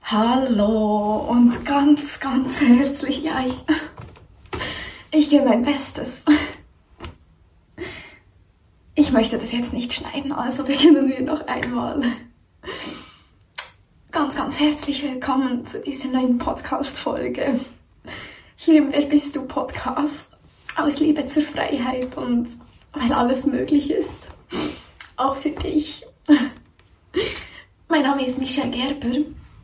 Hallo und ganz herzlich, ich gebe mein Bestes. Ich möchte das jetzt nicht schneiden, also beginnen wir noch einmal. Ganz herzlich willkommen zu dieser neuen Podcast-Folge. Hier im Wer bist du Podcast, aus Liebe zur Freiheit und weil alles möglich ist, auch für dich. Mein Name ist Michelle Gerber.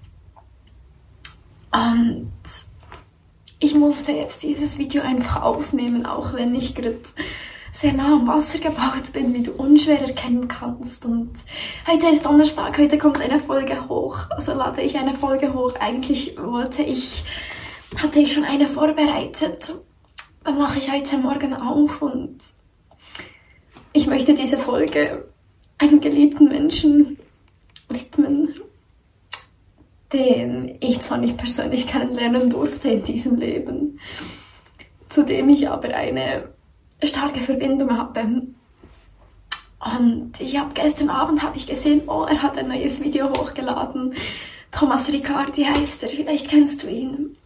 Und ich musste jetzt dieses Video einfach aufnehmen, auch wenn ich gerade sehr nah am Wasser gebaut bin, wie du unschwer erkennen kannst. Und heute ist Donnerstag, heute kommt eine Folge hoch, also lade ich eine Folge hoch. Eigentlich hatte ich schon eine vorbereitet. Dann mache ich heute Morgen auf und ich möchte diese Folge einem geliebten Menschen widmen, den ich zwar nicht persönlich kennenlernen durfte in diesem Leben, zu dem ich aber eine starke Verbindung habe. Und gestern Abend habe ich gesehen, er hat ein neues Video hochgeladen. Thomas Riccardi heißt er, vielleicht kennst du ihn.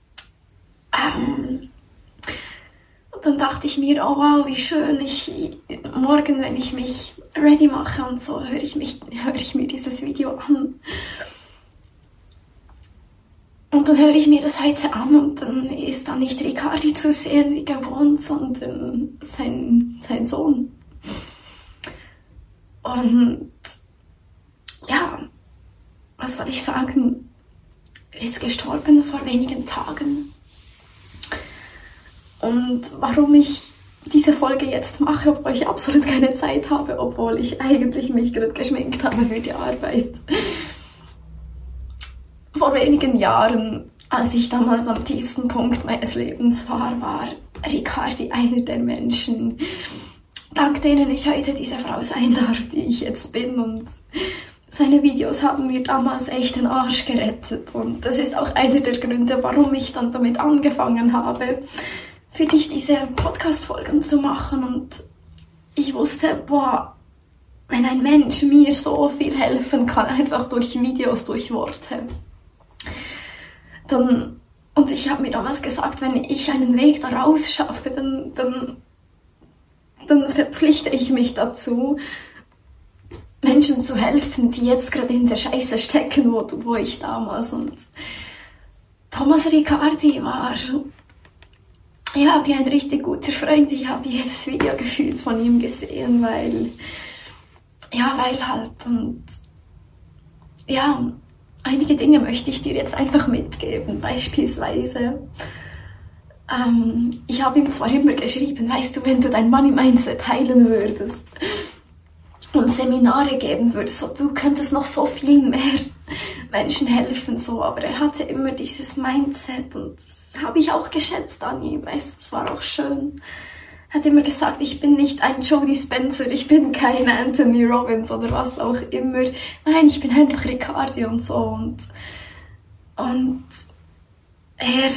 Und dann dachte ich mir, oh wow, wie schön, morgen, wenn ich mich ready mache und so, höre ich mir dieses Video an. Und dann höre ich mir das heute an und dann ist da nicht Riccardi zu sehen wie gewohnt, sondern sein Sohn. Und ja, was soll ich sagen? Er ist gestorben vor wenigen Tagen. Und warum ich diese Folge jetzt mache, obwohl ich absolut keine Zeit habe, obwohl ich eigentlich mich gerade geschminkt habe für die Arbeit. Vor wenigen Jahren, als ich damals am tiefsten Punkt meines Lebens war Riccardi einer der Menschen, dank denen ich heute diese Frau sein darf, die ich jetzt bin. Und seine Videos haben mir damals echt den Arsch gerettet. Und das ist auch einer der Gründe, warum ich dann damit angefangen habe, für dich diese Podcast-Folgen zu machen. Und ich wusste, wenn ein Mensch mir so viel helfen kann, einfach durch Videos, durch Worte. Und ich habe mir damals gesagt, wenn ich einen Weg daraus schaffe, dann verpflichte ich mich dazu, Menschen zu helfen, die jetzt gerade in der Scheiße stecken, wo ich damals. Und Thomas Riccardi war wie ein richtig guter Freund. Ich habe jedes Video gefühlt von ihm gesehen, weil halt. Und einige Dinge möchte ich dir jetzt einfach mitgeben. Beispielsweise, ich habe ihm zwar immer geschrieben, weißt du, wenn du dein Money-Mindset heilen würdest und Seminare geben würdest, so, du könntest noch so viel mehr Menschen helfen, so, aber er hatte immer dieses Mindset und das habe ich auch geschätzt an ihm, weißt du, es war auch schön. Er hat immer gesagt, ich bin nicht ein Joe Dispenza, ich bin kein Anthony Robbins oder was auch immer. Nein, ich bin einfach Riccardi und so. Und er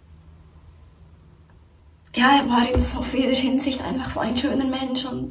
war in so vieler Hinsicht einfach so ein schöner Mensch. Und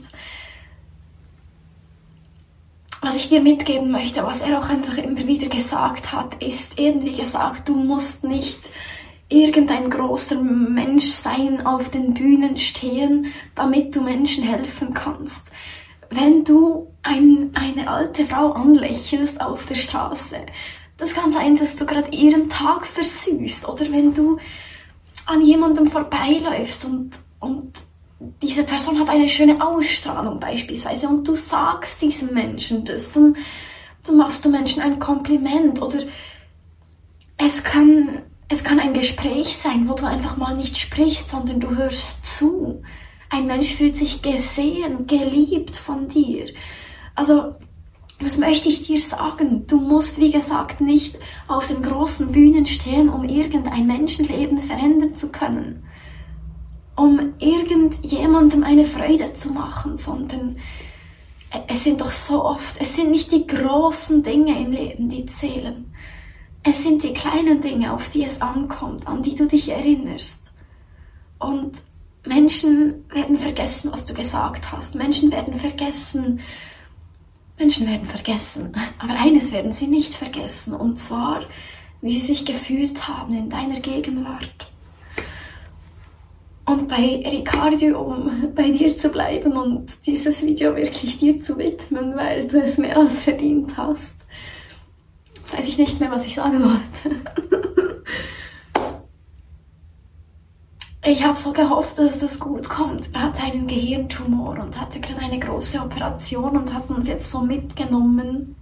was ich dir mitgeben möchte, was er auch einfach immer wieder gesagt hat, ist eben wie gesagt, du musst nicht irgendein großer Mensch sein, auf den Bühnen stehen, damit du Menschen helfen kannst. Wenn du eine alte Frau anlächelst auf der Straße, das kann sein, dass du gerade ihren Tag versüßt. Oder wenn du an jemandem vorbeiläufst und diese Person hat eine schöne Ausstrahlung beispielsweise und du sagst diesem Menschen das, dann machst du Menschen ein Kompliment. Oder es kann ein Gespräch sein, wo du einfach mal nicht sprichst, sondern du hörst zu. Ein Mensch fühlt sich gesehen, geliebt von dir. Also, was möchte ich dir sagen? Du musst, wie gesagt, nicht auf den großen Bühnen stehen, um irgendein Menschenleben verändern zu können. Um irgendjemandem eine Freude zu machen, sondern es sind nicht die großen Dinge im Leben, die zählen. Es sind die kleinen Dinge, auf die es ankommt, an die du dich erinnerst. Und Menschen werden vergessen, was du gesagt hast. Menschen werden vergessen, aber eines werden sie nicht vergessen. Und zwar wie sie sich gefühlt haben in deiner Gegenwart. Und bei Riccardi, um bei dir zu bleiben und dieses Video wirklich dir zu widmen, weil du es mehr als verdient hast. Jetzt weiß ich nicht mehr, was ich sagen wollte. Ich habe so gehofft, dass das gut kommt. Er hat einen Gehirntumor und hatte gerade eine große Operation und hat uns jetzt so mitgenommen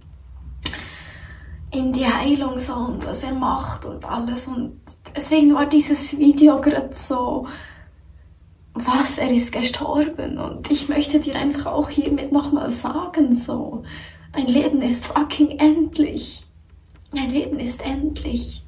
in die Heilung so und was er macht und alles. Und deswegen war dieses Video gerade so, was, er ist gestorben. Und ich möchte dir einfach auch hiermit nochmal sagen, so, dein Leben ist fucking endlich. Dein Leben ist endlich.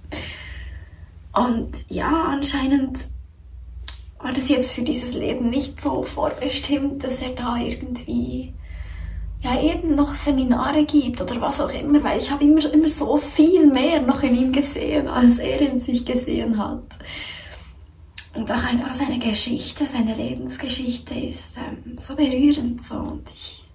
Und ja, anscheinend war das jetzt für dieses Leben nicht so vorbestimmt, dass er da irgendwie ja eben noch Seminare gibt oder was auch immer, weil ich habe immer so viel mehr noch in ihm gesehen, als er in sich gesehen hat. Und auch einfach seine Geschichte, seine Lebensgeschichte ist so berührend so. Und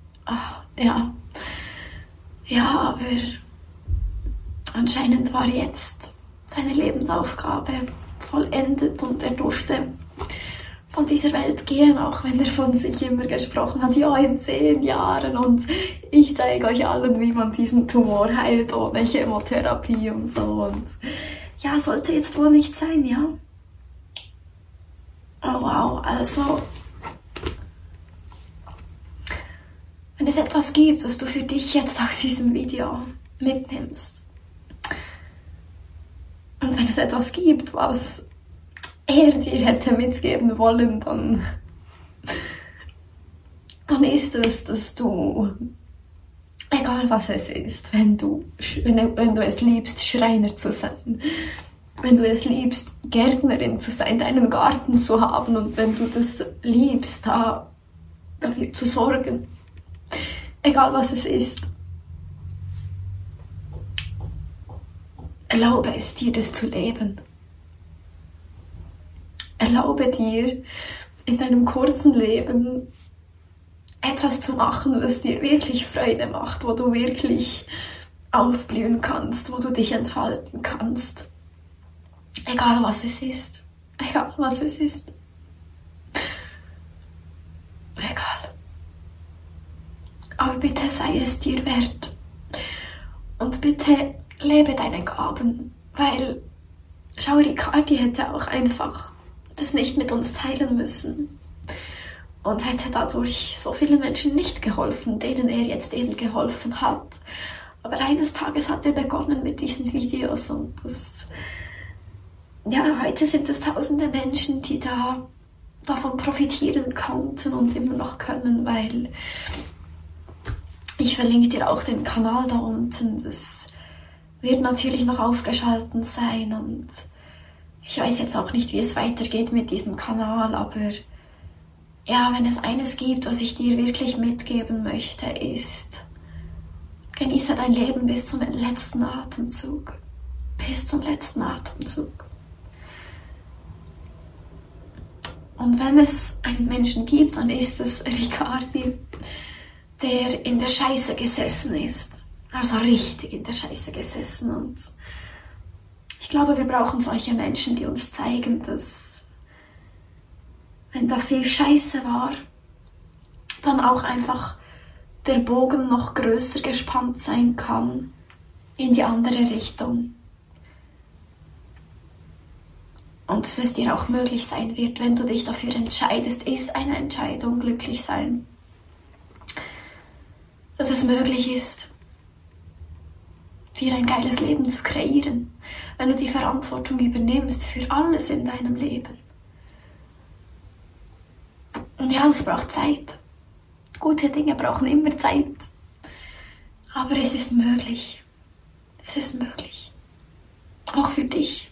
aber anscheinend war jetzt seine Lebensaufgabe vollendet und er durfte von dieser Welt gehen, auch wenn er von sich immer gesprochen hat, ja, in 10 Jahren und ich zeige euch allen, wie man diesen Tumor heilt ohne Chemotherapie und so. Und ja, sollte jetzt wohl nicht sein, ja. Oh wow, also wenn es etwas gibt, was du für dich jetzt aus diesem Video mitnimmst und wenn es etwas gibt, was er dir hätte mitgeben wollen, dann ist es, dass du, egal was es ist, wenn du es liebst, Schreiner zu sein, wenn du es liebst, Gärtnerin zu sein, deinen Garten zu haben und wenn du das liebst, dafür zu sorgen, egal was es ist, erlaube es dir, das zu leben. Erlaube dir, in deinem kurzen Leben etwas zu machen, was dir wirklich Freude macht, wo du wirklich aufblühen kannst, wo du dich entfalten kannst. Egal was es ist. Egal was es ist. Egal. Aber bitte sei es dir wert. Und bitte lebe deine Gaben, weil schau, Riccardi hätte auch einfach das nicht mit uns teilen müssen und hätte dadurch so vielen Menschen nicht geholfen, denen er jetzt eben geholfen hat. Aber eines Tages hat er begonnen mit diesen Videos und heute sind es tausende Menschen, die davon profitieren konnten und immer noch können, weil ich verlinke dir auch den Kanal da unten. Das wird natürlich noch aufgeschaltet sein und ich weiß jetzt auch nicht, wie es weitergeht mit diesem Kanal, aber ja, wenn es eines gibt, was ich dir wirklich mitgeben möchte, ist, genieße dein Leben bis zum letzten Atemzug. Bis zum letzten Atemzug. Und wenn es einen Menschen gibt, dann ist es Riccardi, der in der Scheiße gesessen ist. Also richtig in der Scheiße gesessen. Und ich glaube, wir brauchen solche Menschen, die uns zeigen, dass, wenn da viel Scheiße war, dann auch einfach der Bogen noch größer gespannt sein kann in die andere Richtung. Und dass es dir auch möglich sein wird, wenn du dich dafür entscheidest, ist eine Entscheidung, glücklich sein. Dass es möglich ist, dir ein geiles Leben zu kreieren, wenn du die Verantwortung übernimmst für alles in deinem Leben. Und ja, es braucht Zeit. Gute Dinge brauchen immer Zeit. Aber es ist möglich. Es ist möglich. Auch für dich.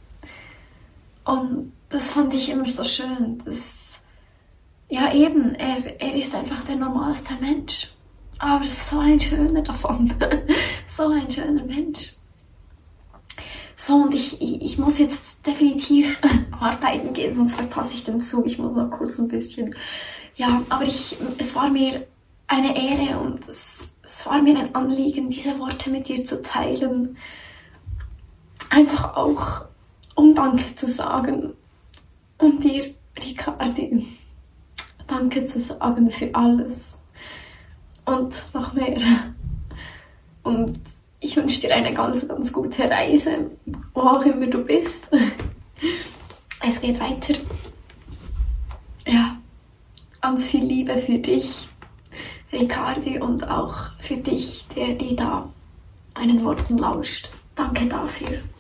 Und das fand ich immer so schön. Dass, ja eben, er ist einfach der normalste Mensch. Aber so ein schöner davon. So ein schöner Mensch. So, und ich muss jetzt definitiv arbeiten gehen, sonst verpasse ich den Zug. Ich muss noch kurz ein bisschen. Ja, aber es war mir eine Ehre und es war mir ein Anliegen, diese Worte mit dir zu teilen. einfach auch, um Danke zu sagen. Und dir, Ricardi, Danke zu sagen für alles. Und noch mehr. Und ich wünsche dir eine ganz, ganz gute Reise, wo auch immer du bist. Es geht weiter. Ja, ganz viel Liebe für dich, Ricardi, und auch für dich, der da meinen Worten lauscht. Danke dafür.